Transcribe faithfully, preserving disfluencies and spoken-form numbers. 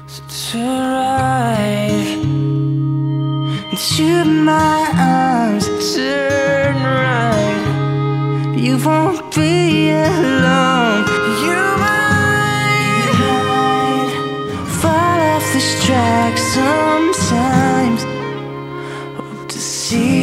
Turn right into my arms, turn right. You won't be alone. You might fall off this track sometimes. Hope to see